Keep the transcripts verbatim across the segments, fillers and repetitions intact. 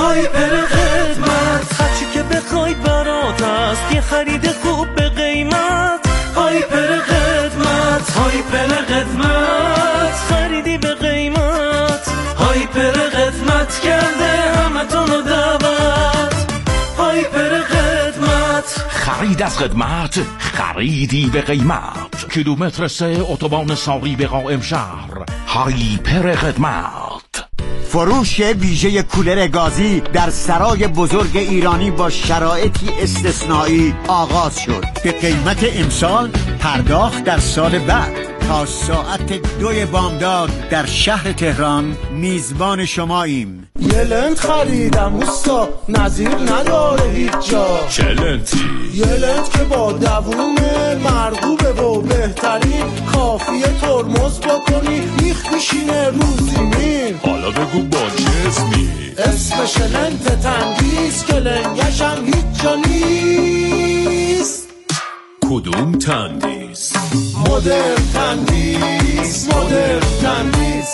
هایپر خدمت، هرچی که بخوای برات هست، یه خرید خوب به قیمت. هایپر خدمت، هایپر خدمت، خریدی به قیمت. هایپر خدمت کرده همتونو دعوت. هایپر خدمت، خرید از خدمت، خریدی به قیمت. کیلومتر سه اتوبان ساری به قائم شهر. هایپر خدمت. فروش ویژه کولر گازی در سرای بزرگ ایرانی با شرایطی استثنایی آغاز شد. به قیمت امسال، پرداخت در سال بعد. تا ساعت دوی بامداد در شهر تهران میزبان شماییم. یه لنت خریدم اوستا، نظیر نداره هیچ جا. چه لنتی؟ یه لنت که با دووم مرغوبه و بهترین، کافیه ترمز بکنی میخ میشینه رو زمین. حالا بگو با چه اسمی؟ اسمش لنت تندیس که لنگشم هیچ جا نیست. کدوم تندیس؟ مدرن تندیس، مدرن تندیس.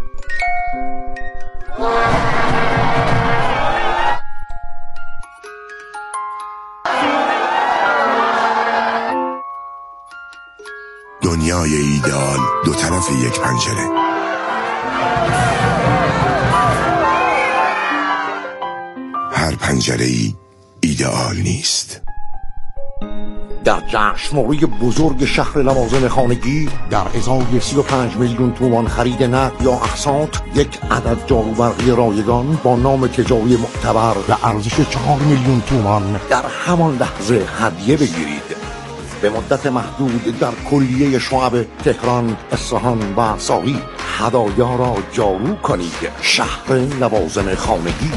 دنیای ایدئال دو طرف یک پنجره. هر پنجره‌ای ایدئال نیست. در جشنواره بزرگ شهر لوازم خانگی در ازای سی و پنج میلیون تومان خرید نقد یا اقساط، یک عدد جاروبرقی رایگان با نام تجاری معتبر به ارزش چهار میلیون تومان در همان لحظه هدیه بگیرید. به مدت محدود در کلیه شعب تهران، اصفهان و ساری هدایا را جارو کنید. شهر لوازم خانگی.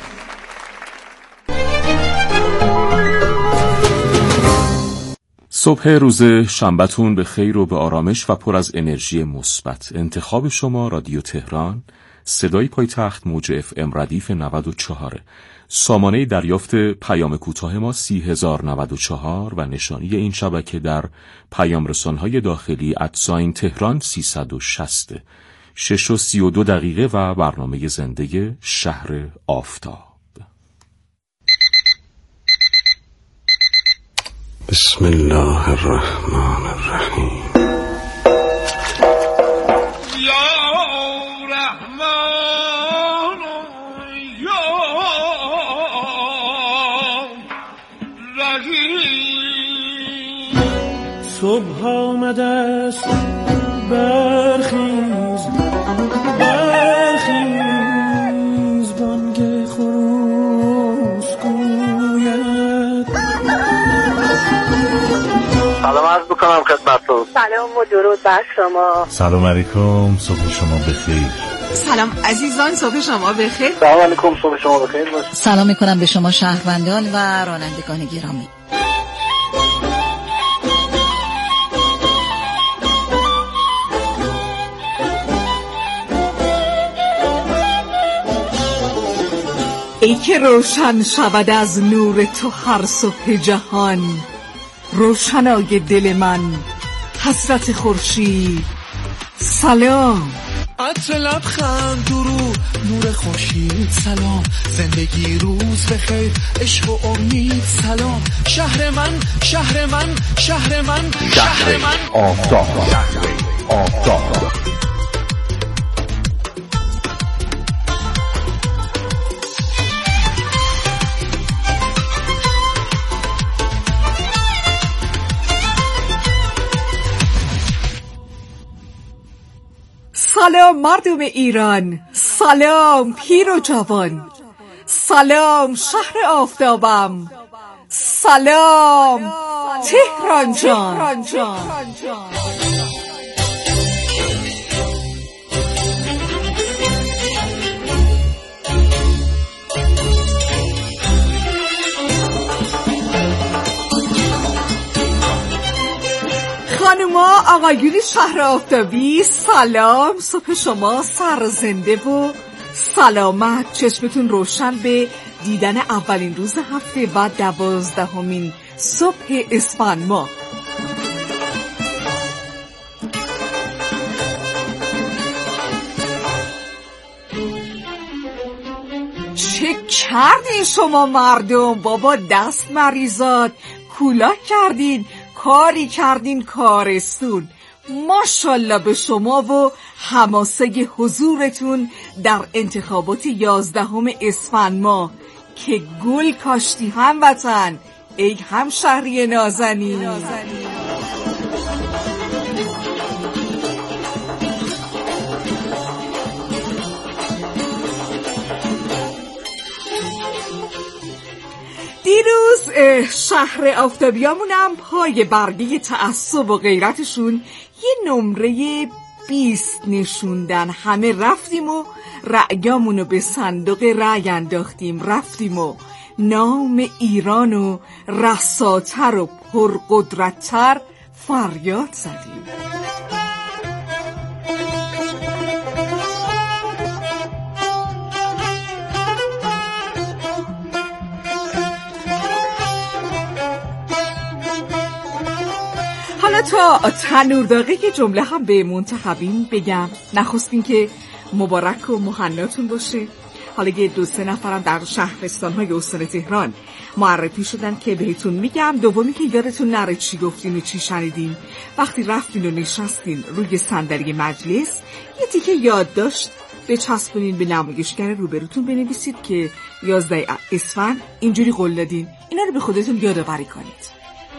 صبح روز شنبه‌تون به خیر و به آرامش و پر از انرژی مثبت. انتخاب شما رادیو تهران، صدای پایتخت، موج اف ام ردیف نود و چهار. سامانه دریافت پیام کوتاه ما سی هزار و نود و چهار و نشانی این شبکه در پیام رسانهای داخلی ادساین تهران سیصد و شصت. شش و سی و دو دقیقه و برنامه زنده شهر آفتاب. بسم الله الرحمن الرحیم. یا رحمان یا رحیم. صبح آمده است، برخیز برخیز، بانگ خروس گوید. سلام عرض بکنم خدمتتون. سلام و درود بر شما. سلام علیکم، صبح شما بخیر. سلام عزیزان، صبح شما بخیر. سلام علیکم، صبح شما بخیر باشه. سلام میکنم به شما شهروندان و رانندگان گرامی. ای که روشن شود از نور تو هر صبح جهان، روشنای دل من حسرت خورشید. سلام. عطر لبخند درو، نور خورشید سلام. زندگی روز بخیر، عشق و امید سلام. شهر من، شهر من، شهر من، شهر من آفتاب، آفتاب. سلام مردم ایران، سلام پیر و جوان، سلام شهر آفتابم، سلام تهران جان. خانوما آقایون شهر آفتابی، سلام. صبح شما سرزنده و سلامت، چشمتون روشن به دیدن اولین روز هفته و دوازدهمین صبح اسفند ماه. چه کردین شما مردم بابا، دست مریزاد، کولاک کردین، کاری کردین کارستون. ماشالله به شما و حماسه حضورتون در انتخابات یازدهم اسفند ماه که گل کاشتی هموطن، ای همشهری نازنین. دیروز شهر آفتابیامونم پای برگه تعصب و غیرتشون یه نمره بیست نشوندن. همه رفتیم و رأیامونو به صندوق رأی انداختیم، رفتیم و نام ایرانو رساتر و پرقدرتتر فریاد زدیم. حالا تا تنور داغی که جمله هم به منتخبین بگم. نخستین که مبارک و مهناتون باشه. حالا یه دو سه نفرم در شهرستان‌های استان تهران معرفی شدن که بهتون میگم. دومی که یادتون نره چی گفتین و چی شنیدین وقتی رفتین و نشستین روی صندلی مجلس. یه تیکه یادداشت بچسبونین به نمایشگر روبروتون، بنویسید که یازده اسفند اینجوری قول دادین. اینا رو به خودتون یادآوری کنید.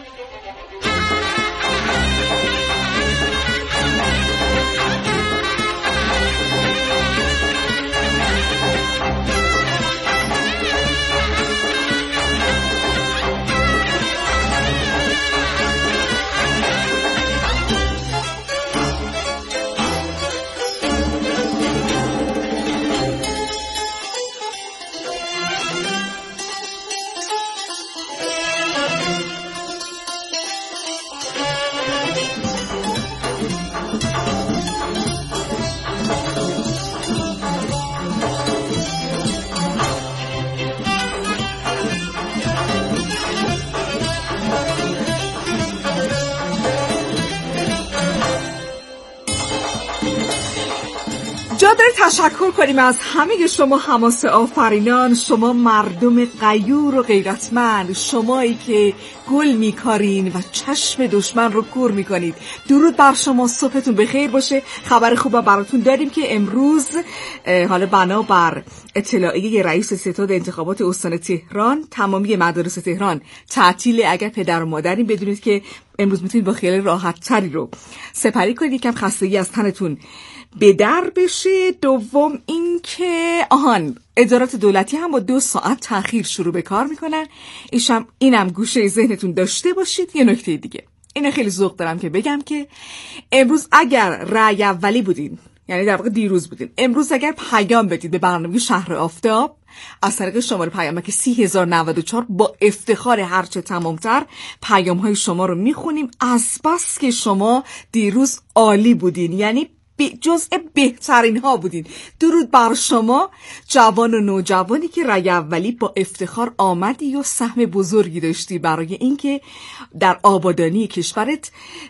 جا داره تشکر کنیم از همه شما حماسه آفرینان، شما مردم غیور و غیرتمند، شمایی که گل میکارین و چشم دشمن رو کور میکنید. درود بر شما، صبحتون بخیر باشه. خبر خوب براتون داریم که امروز حالا بنابر اطلاعیه رئیس ستاد انتخابات استان تهران تمامی مدارس تهران تعطیل. اگر پدر و مادرین بدونید که امروز میتونید با خیال راحت تری رو سپری کنید، یکم خستگی از تنتون به در بشه. دوم این که آهان ادارات دولتی هم با دو ساعت تأخیر شروع به کار میکنن. ایشم اینم گوشه ذهنتون داشته باشید. یه نکته دیگه، اینو خیلی ذوق دارم که بگم که امروز اگر رأی اولی بودین، یعنی در واقع دیروز بودین، امروز اگر پیام بدید به برنامه شهر آفتاب از طریق شماره پیامک سی هزار و نود و چهار با افتخار هرچه تمامتر پیام های شما رو میخونیم. از بس که شما دیروز عالی بودین، یعنی جزء بهترین ها بودین. درود بر شما جوان و نوجوانی که رأی اولی با افتخار آمدی و سهم بزرگی داشتی برای اینکه در آبادانی کشورت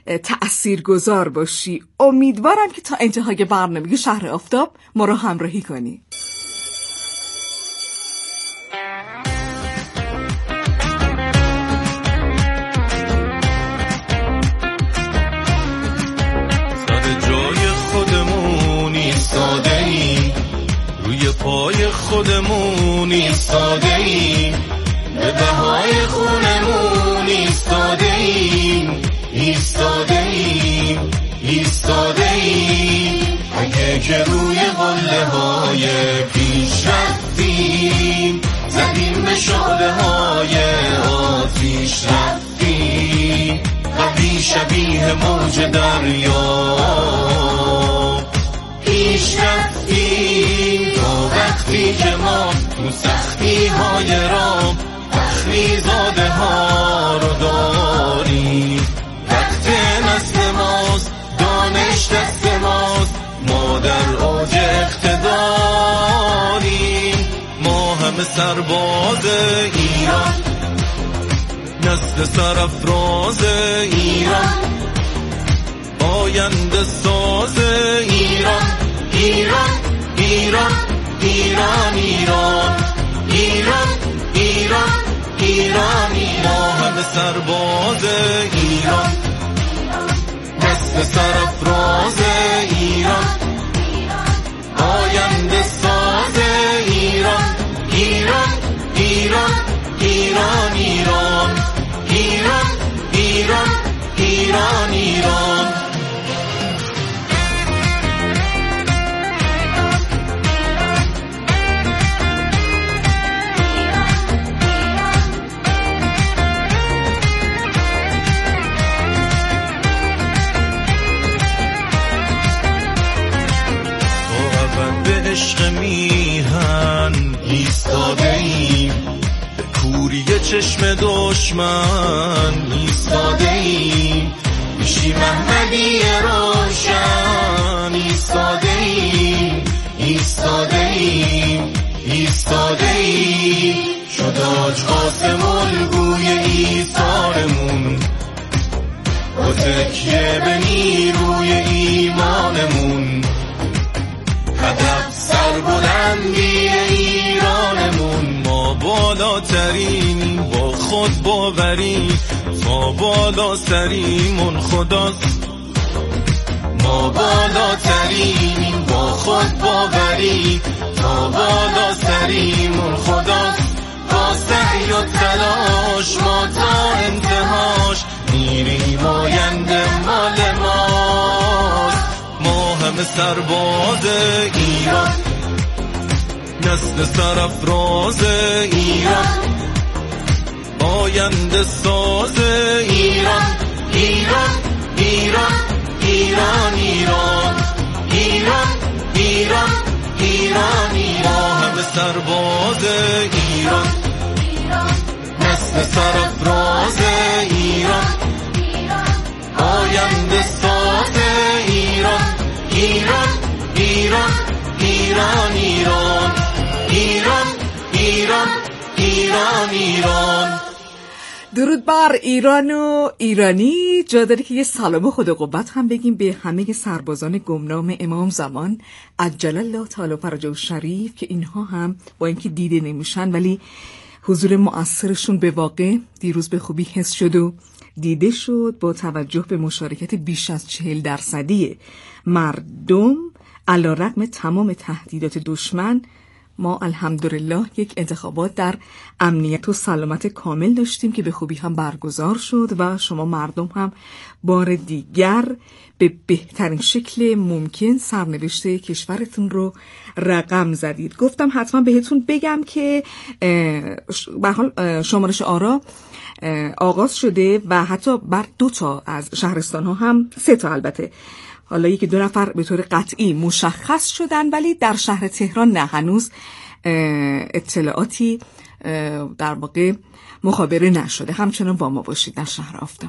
تأثیرگذار باشی. امیدوارم که تا انتهای برنامه شهر آفتاب ما رو همراهی کنی. روی پای خودمون ایستاده ایم، به بهای خونمون ایستاده ایم، ایستاده ایم، ایستاده ایم. اگه که روی قله های پیش رفتیم، زدیم به شعله های آتیش رفتیم، قوی شبیه موج دریا پیش رفتیم. تا وقتی که ما تو سختی های راه فخری زاده ها رو داریم، وقت نسل ماست، دانش دست ماست، ما در اوج اقتداریم. ما همه سرباز ایران، نسل سرافراز ایران، آینده ساز ایران، ایران، ایران، ایران، ایران، ایران. سرباز ایران، مثل سرافراز ایران، آینده ساز ایران، ایران ایران ایران ایران ایران ایران ایران ایران. عشق میهن ایستاده ایم، به کوری چشم دشمن ایستاده ایم، پیشی محمدی روشن ایستاده ایم، ایستاده ایم، ایستاده ایم، شد آج قاسم الگوی ایثارمون، با تکیه به نیروی ایمانمون، هدف سربلندی ایرانمون. ما بالاترین با خود باوری، ما بالا سریمون خداست، ما بالاترین با خود باوری، ما بالا سریمون خداست. با سعی و تلاش ما تا انتهاش میریم، آینده مال ماست. ما همه سرباز ایران، نسل سرافراز ایران، آینده ساز ایران، ایران ایران ایران ایران ایران ایران ایران ایران. همه سرباز ایران، نسل سرافراز ایران، آینده ساز ایران، ایران ایران ایران ایران ایران ایران ایران ایران. درود بر ایران و ایرانی. جا داره که یه سلام خدا قوت هم بگیم به همه سربازان گمنام امام زمان عجل الله تعالی فرجه شریف، که اینها هم با اینکه دیده نمیشن ولی حضور مؤثرشون به واقع دیروز به خوبی حس شد و دیده شد. با توجه به مشارکت بیش از چهل درصدی مردم علیرغم تمام تهدیدات دشمن، ما الحمدلله یک انتخابات در امنیت و سلامت کامل داشتیم که به خوبی هم برگزار شد و شما مردم هم بار دیگر به بهترین شکل ممکن سرنوشت کشورتون رو رقم زدید. گفتم حتما بهتون بگم که به حال شمارش آرا آغاز شده و حتی بر دو تا از شهرستان ها هم، سه تا البته، حالا یکی دو نفر به طور قطعی مشخص شدن ولی در شهر تهران نه، هنوز اطلاعاتی در واقع مخابره نشده. همچنان با ما باشید در شهر آفتاب.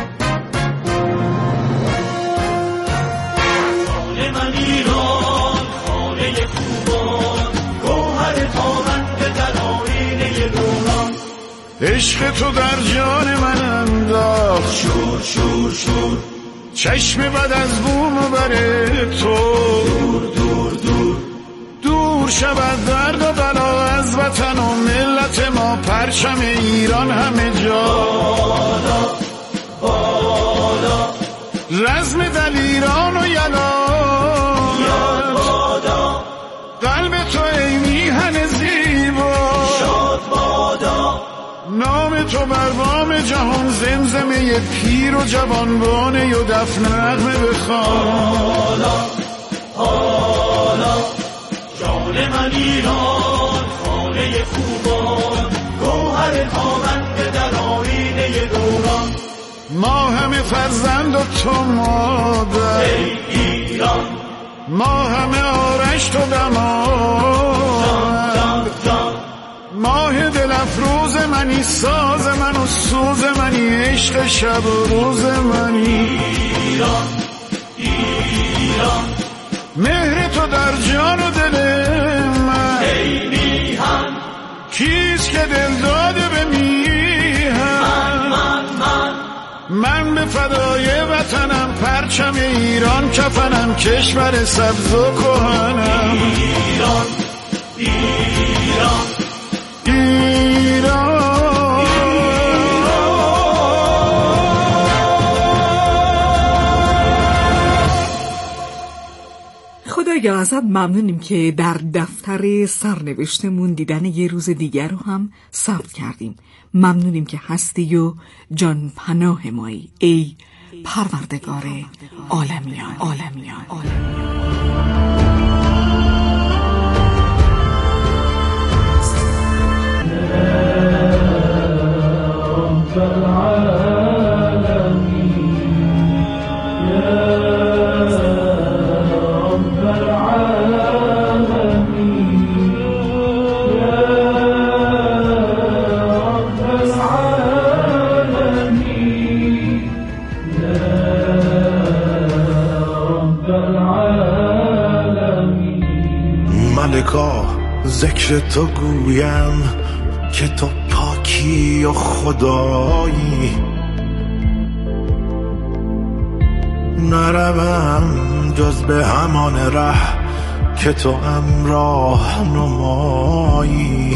من ایران، خانه خوبان، گوهر تابنده در آینه دوران، عشق تو در جان من انداخت شور شور شور، چشم بد از بوم و بره تو، دور دور دور دور شود درد و بلا از وطن و ملت ما، پرچم ایران همه جا بالا بالا، رزم دلیران و یلا یاد بادا، قلب تو ای میهن زیبا شاد بادا، نام تو بر بام جهان زمزمه پیر و جوانبانه و دف نغمه بخوان. حالا حالا جان من ایران، خانه خوبان، گوهر تابنده در آینه دوران، ما همه فرزند و تو مادر ای ایران، ما همه آرش تو دماد، ماه دل افروز منی، ساز من و سوز منی، عشق شب و روز منی، ایران ایران، مهر تو در جان و دل من ای میهن، کیست که دل داده به میهن، من من من من به فدای وطنم، پرچم ایران کفنم، کشور سبز و کهنم، ایران ایران ایران ازت ممنونیم که در دفتر سرنوشتمون دیدن یه روز دیگر رو هم ثبت کردیم. ممنونیم که هستی و جان پناه مایی ای پروردگار عالمیان عالمیان عالمیان. ملکا ذکر تو گویم که تو پاکی و خدایی، نروم جز به همان ره که تو امراه نمایی.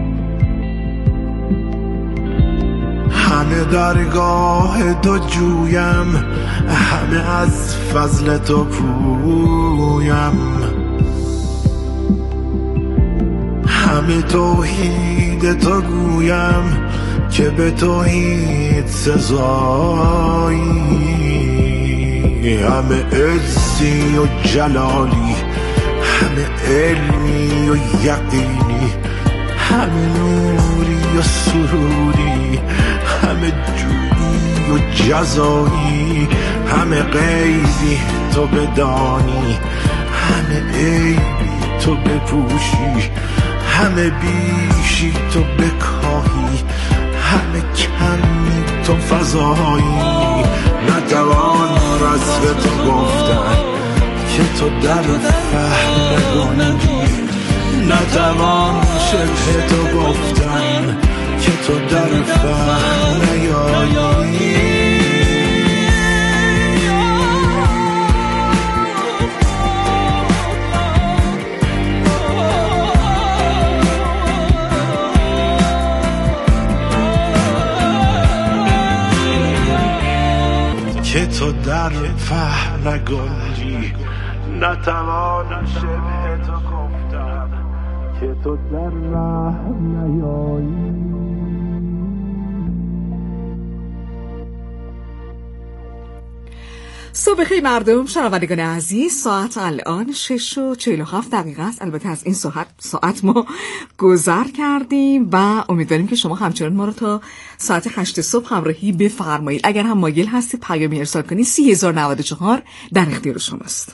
همه درگاه تو جویم، همه از فضل تو پویم، همه توحید تو گویم که به توحید سزایی. همه عزی و جلالی، همه علمی و یقینی، همه نوری و سروری، همه جودی و جزایی، همه غیبی تو بدانی، همه عیبی تو بپوشی، همه بیشی تو بکاهی، همه کمی تو فضایی. نتوان رسم تو گفتن که تو در فهم نگنجی، نتوان شبه تو گفتن که تو در فهم نیایی. که تو در فهم نگنجی، نتوان شبه تو گفتن که تو در رحم نیایی. صبح خیلی مردم، شنوندگان عزیز، ساعت الان شش و چهل و هفت دقیقه است. البته از این ساعت ساعت ما گذر کردیم و امیدواریم که شما همچنان ما رو تا ساعت هشت صبح همراهی بفرمایید. اگر هم مایل هستید پیامی ارسال کنید، سی هزار و نود و چهار در اختیار شماست.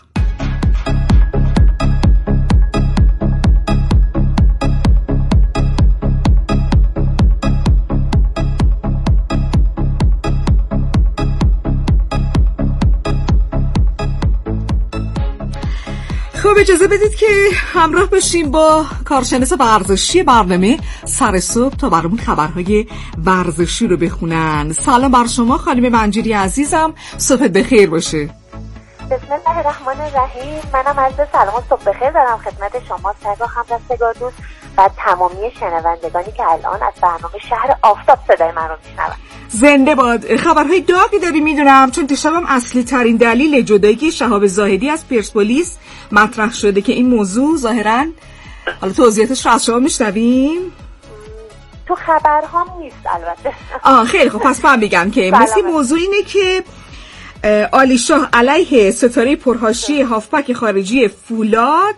خب اجازه بدید که همراه باشیم با کارشناس ورزشی برنامه سر صبح تا برامون خبرهای ورزشی رو بخونن. سلام بر شما خانم منجری عزیزم، صبحت بخیر باشه. بسم الله الرحمن الرحیم. منم عرض سلام و صبح بخیر دارم خدمت شما سرگاه همدستگار دوست و تمامی شنوندگانی که الان از برنامه شهر آفتاب صدای من رو میشنون. زنده باد. خبرهای داغی داری میدونم، چون دیشبم اصلی ترین دلیل جدایی شهاب زاهدی از پرسپولیس مطرح شده که این موضوع ظاهراً حالا توضیحاتش رو از شما میشنویم. تو خبرهام نیست البته. آه خیلی خب، پس من بگم که مثل موضوع اینه که علی شاه علیه ستاره پرحاشیه هافبک خارجی فولاد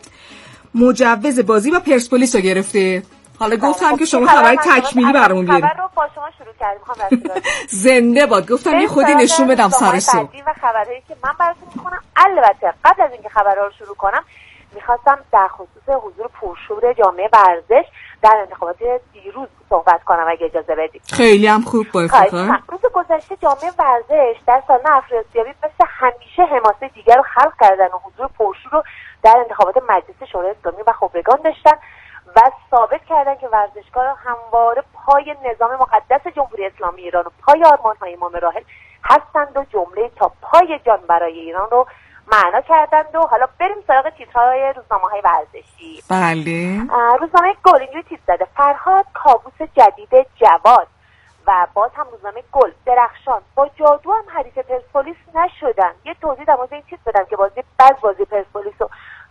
مجوز بازی با پرسپولیس رو گرفته. حالا گفتم که شما خبر تکمیلی برامون بیارید. خبر رو با شما شروع کردیم خانم. زنده باد. گفتم یه خودی نشون بدم سر صبح. و خبرهایی که من براتون می‌خونم، البته قبل از اینکه خبرها رو شروع کنم می‌خواستم در خصوص حضور پرشور جامعه ورزش در انتخابات دیروز صحبت کنم اگه اجازه بدید. خیلی هم خوب با افتخار. روز گذشته جامعه ورزش در سالن افراسیابی مثل همیشه حماسه دیگر رو خلق کردن و حضور پرشور رو در انتخابات مجلس شورای اسلامی و خبرگان داشتن و ثابت کردن که ورزشکاران همواره پای نظام مقدس جمهوری اسلامی ایران و پای آرمان‌های امام راحل هستند و جمله تا پای جان برای ایران رو معنا کردند. و حالا بریم سراغ تیترهای روزنامه‌های ورزشی. بله. روزنامه گل اینجوری تیتر زده: فرهاد کابوس جدید جواد. و باز هم روزنامه گل: درخشان با جادو هم حریف پرسپولیس نشدن. یه توضیح در مورد این تیتر بدم که بازی بعض بازی پرسپولیس رو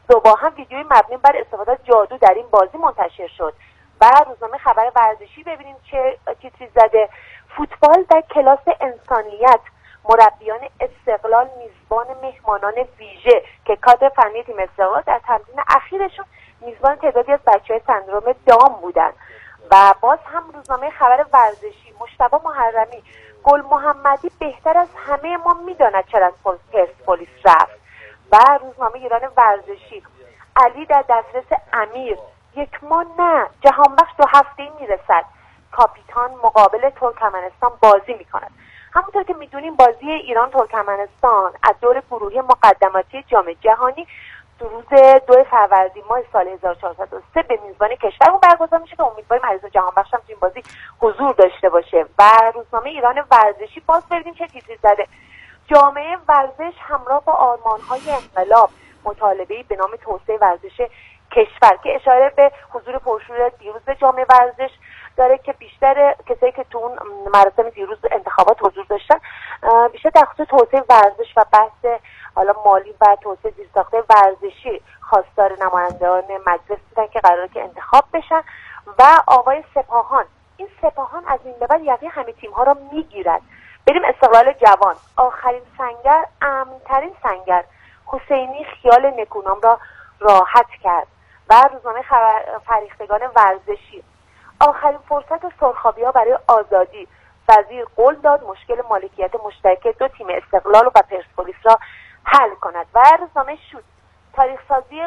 صبح هم ویدیوی مبنی بر استفاده از جادو در این بازی منتشر شد. و روزنامه خبر ورزشی ببینیم چه تیتری زده: فوتبال در کلاس انسانیت، مربیان استقلال میزبان مهمانان ویژه که کادر فنی تیم استقلال در تمرین اخیرشون میزبان تعدادی از بچه‌های سندروم دام بودن. و باز هم روزنامه خبر ورزشی: مجتبی محرمی: گل محمدی بهتر از همه ما میداند چرا از پرسپولیس رفت. و روزنامه ایران ورزشی: علی در دسترس امیر، یک ماه نه، جهان بخش دو هفته‌ای میرسد. کاپیتان مقابل ترکمنستان بازی میکند. همونطور که میدونیم بازی ایران ترکمنستان از دور گروهی مقدماتی جام جهانی روز دو فروردین ماه سال هزار و چهارصد و سه به میزبانی کشورمون برگزار میشه که امیدواریم عزیز جهان بخش هم تو این بازی حضور داشته باشه. و روزنامه ایران ورزشی باز ببینیم چه تیتری زده: جامعه ورزش همراه با آرمان‌های انقلاب، مطالبه‌ای به نام توسعه ورزش کشور، که اشاره به حضور پرشور دیروز جامعه ورزش داره که بیشتر کسایی که تو اون مراسم دیروز انتخابات حضور داشتن بیشتر در خصوص توسعه ورزش و بحث حالا مالی و توسعه زیرساخت‌های ورزشی خواستار نمایندگان مجلس بودن که قراره که انتخاب بشن. و آقای سپاهان: این سپاهان از این به بعد یقه همه تیم‌ها را میگیرد. بریم استقلال جوان: آخرین سنگر، امن‌ترین سنگر، حسینی خیال نکونام را راحت کرد. و روزنامه خبر فریختگان ورزشی: آخرین فرصت سرخابی‌ها برای آزادی، وزیر قول داد مشکل مالکیت مشترک دو تیم استقلال و پرسپولیس را حل کند. و روزنامه شوت: تاریخ سازی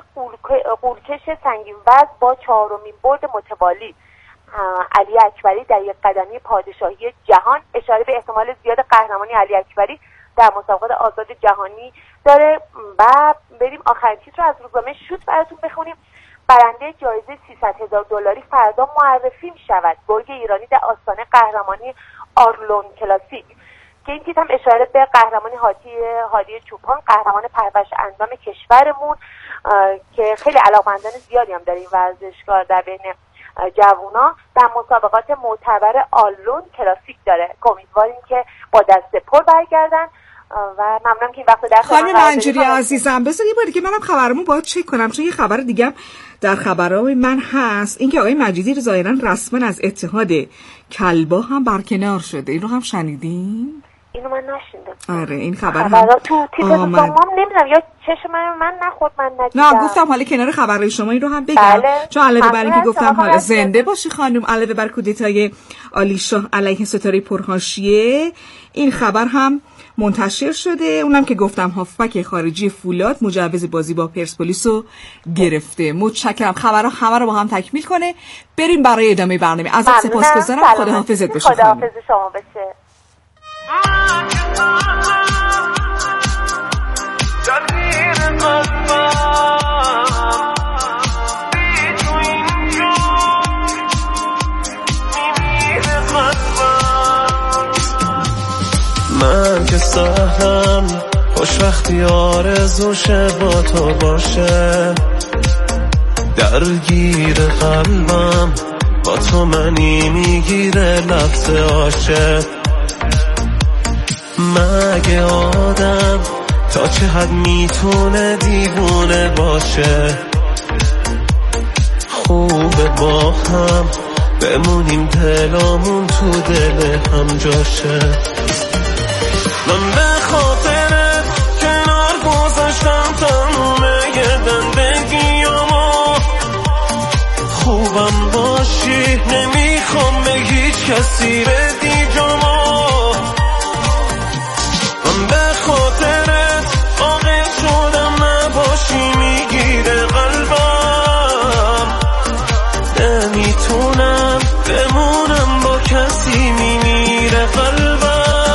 قولکش سنگین وزن با چهارمین برد متوالی، علی اکبری در یک قدمی پادشاهی جهان، اشاره به احتمال زیاد قهرمانی علی اکبری در مسابقات آزاد جهانی داره. و بریم آخرین تیتر رو از روزنامه شوت براتون بخونیم: برنده جایزه سیصد هزار دلاری فردا معرفی می شود. گرگ ایرانی در آستانه قهرمانی آرلون کلاسیک، که این تیتر هم اشاره به قهرمانی هادی هادی چوپان، قهرمان پرورش اندام کشورمون که خیلی علاقمندان زیادی هم داره این ورزشکار در بین جوونا، در مسابقات معتبر آرلون کلاسیک داره. امیدواریم که با دست پر برگردن و ممنونم که این وقت در خانم منجوری عزیزم بذار یه باری که منم خبرمو باید چک کنم، چون یه خبر دیگه هم در خبرهای من هست، اینکه آقای مجیدی ظاهرا رسما از اتحاد کلبا هم برکنار شده. این رو هم شنیدین؟ اینو من نشنیدم. آره این خبر هم تو تیپ دومم نمیدونم یا چشم من من نخورد، من ندیدم. نه گفتم حالا کنار خبرهای شما این رو هم بگم. بله. چون علاوه بر اینکه گفتم حالا زنده باشی خانم، علاوه بر کودتای علی شاه علیه ستاره پرحاشیه، این خبر هم منتشر شده، اونم که گفتم هافبک خارجی فولاد مجوز بازی با پرسپولیس رو گرفته. متشکرم. خبرها همه رو با هم تکمیل کنه. بریم برای ادامه برنامه. ازت سپاسگزارم. خداحافظت باشه. خداحافظ شما باشه. من که سهرم خوش وقتی آرزوشه با تو باشه، درگیر قلبم با تو منی میگیره لفظ عاشق. مگه آدم تا چه حد میتونه دیوونه باشه، خوبه با هم بمونیم دلامون تو دل هم جاشه. من به خاطر کنار گذاشتم تمومه یه زندگیامو، خوبم باشی نمیخوام به هیچ کسی بدی جامو. من به خاطرت عاقل شدم نباشی میگیره قلبم، نمیتونم بمونم با کسی میمیره قلبم.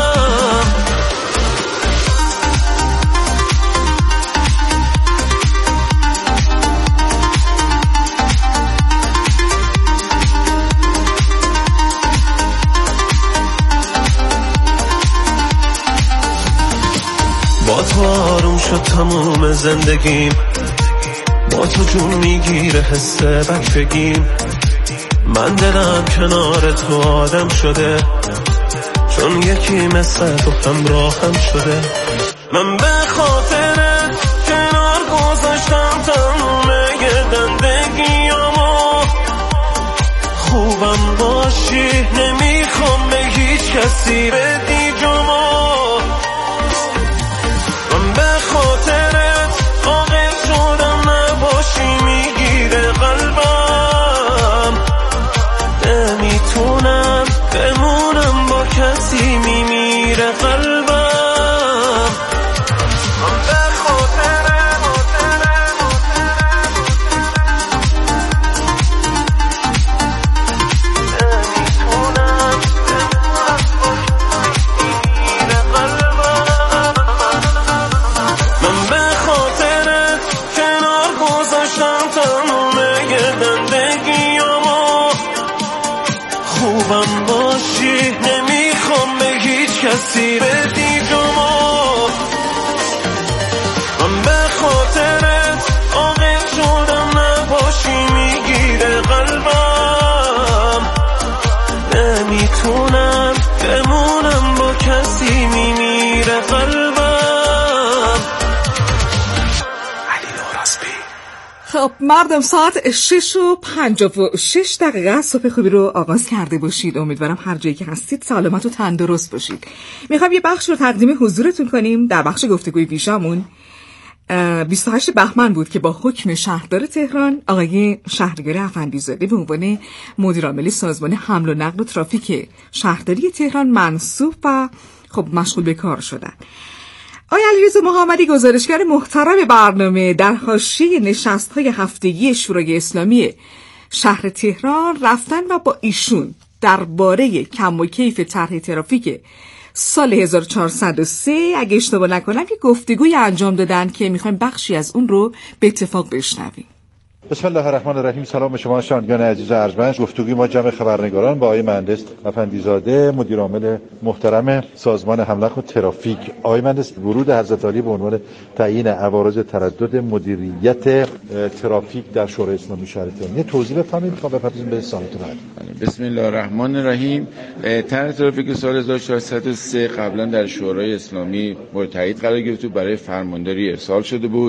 با تو آروم شد تموم زندگیم، با تو جون میگیره حس بچگیم. من دلم کنار تو آدم شده، چون یکی مثل تو همراهم شده. من به خاطر کنار گذاشتم تموم خوبم باشی نمیخوام به هیچ کسی بدی جمع من به خاطرت عاقل شدم نباشی میگیره قلبم نمیتونم بمونم با کسی میمیره قلبم من به خاطرت خوبم باشی نمیخوام به هیچ کسی بدی جمع من به خاطرت عاقل شدم نباشی میگیره قلبم نمیتونم بمونم با کسی میمیره قلبم. خب مردم ساعت شش و پنجاه و شش دقیقه صبح خوبی رو آغاز کرده باشید. امیدوارم هر جایی که هستید سلامت و تندرست باشید. میخوام یه بخش رو تقدیم حضورتون کنیم. در بخش گفتگوی پیشامون بیست و هشتم بهمن بود که با حکم شهردار تهران آقای شهریار افندیزاده به عنوان مدیر عامل سازمان حمل و نقل و ترافیک شهرداری تهران منصوب و خب مشغول به کار شدن. آقای علیرضا محمدی گزارشگر محترم برنامه در حاشیه نشست‌های هفتگی شورای اسلامی شهر تهران رفتن و با ایشون درباره کم و کیف طرح ترافیک سال هزار و چهارصد و سه اگه اشتباه نکنم که گفتگوی انجام دادن که میخوایم بخشی از اون رو به اتفاق بشنویم. بسم الله الرحمن الرحیم. سلام به شما شنوندگان عزیز ارجمند. گفتگوی ما جمع خبرنگاران با آقای مهندس افندیزاده مدیر عامل محترم سازمان حمل و ترافیک. آقای مهندس، ورود حضرت عالی به عنوان تعیین عوارض تردد مدیریت ترافیک در شورای اسلامی شهر تهران، یه توضیح بفرمایید تا بپردازیم به سوالات بعد. بسم الله الرحمن الرحیم. طرح ترافیک سال هزار و چهارصد و سه قبلا در شورای اسلامی مورد تایید قرار گرفت و برای فرمانداری ارسال شده بود.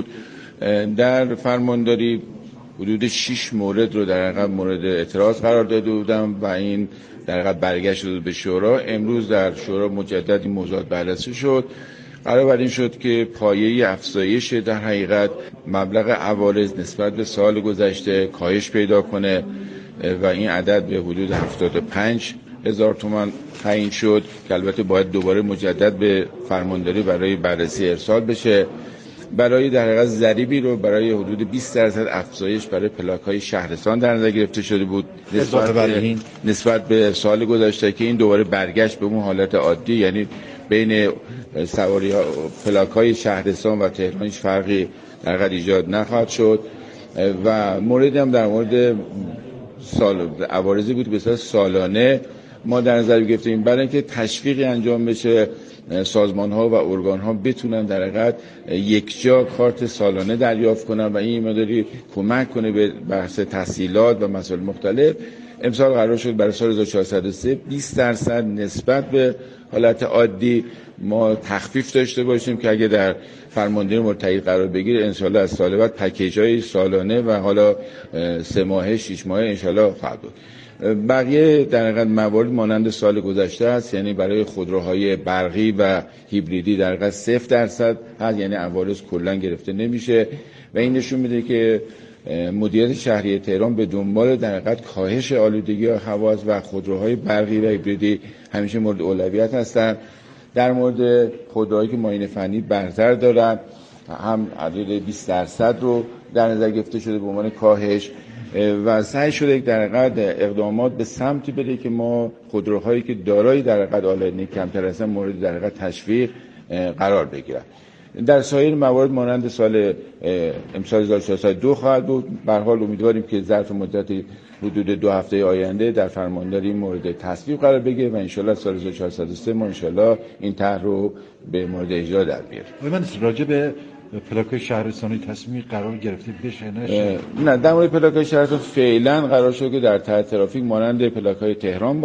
در فرمانداری حدود شش مورد رو در حقیقت مورد اعتراض قرار داده بودم و این در حقیقت برگشت شد به شورا. امروز در شورا مجدد این موضوعات بررسی شد. قرار بر این شد که پایه افزایش در حقیقت مبلغ عوارض نسبت به سال گذشته کاهش پیدا کنه و این عدد به حدود هفتاد و پنج هزار تومان تعیین شد که البته باید دوباره مجدد به فرمانداری برای بررسی ارسال بشه. برای در حقیقت ضریبی رو برای حدود بیست درصد افزایش برای پلاک‌های شهرستان در نظر گرفته شده بود نسبت به نسبت به سال گذشته که این دوباره برگشت به اون حالت عادی، یعنی بین سواری ها پلاک‌های شهرستان و تهران هیچ فرقی در حقیقت ایجاد نخواهد شد. و موردی هم در مورد سال عوارضی بود به صورت سالانه ما در نظر گرفتیم برای اینکه تشویقی انجام بشه سازمان ها و ارگان ها بتونن در حقیقت یک جا کارت سالانه دریافت کنن و این مقداری کمک کنه به بحث تسهیلات و مسائل مختلف. امسال قرار شد برای سال هزار و چهارصد و سه بیست درصد نسبت به حالت عادی ما تخفیف داشته باشیم که اگه در فرماندهی مورد تایید قرار بگیره انشالله از سال بعد پکیج های سالانه و حالا سه ماهه شش ماهه انشالله خواهد بود. بقیه در حقیقت موارد مانند سال گذشته است، یعنی برای خودروهای برقی و هیبریدی در حقیقت صفر درصد هست، یعنی عوارض کلا گرفته نمیشه و این نشون میده که مدیریت شهری تهران به دنبال در حقیقت کاهش آلودگی هوا و خودروهای برقی و هیبریدی همیشه مورد اولویت هستند. در مورد خودروهایی که معاینه فنی برتر دارن هم عدد بیست درصد رو در نظر گرفته شده به عنوان کاهش و سعی شده در حقیقت اقدامات به سمتی بده که ما خودروهایی که دارای در حقیقت آلودگی کمتر هستن مورد در حقیقت تشویق قرار بگیرن. در سایر موارد مانند سال امسال هزار و چهارصد و دو خواهد بود. به هر حال امیدواریم که ظرف مدت حدود دو هفته آینده در فرمانداری مورد تصویب قرار بگیره و انشالله سال هزار و چهارصد و سه ما انشالله این طرح رو به مورد اجرا در بیاریم. من راجع به پلاک‌های شهرستانی تصمیم قرار گرفته بشه نشه؟ نه، در مورد پلاک‌های شهرستان فعلا قرار شده که در طرح ترافیک مانند پلاک‌های تهران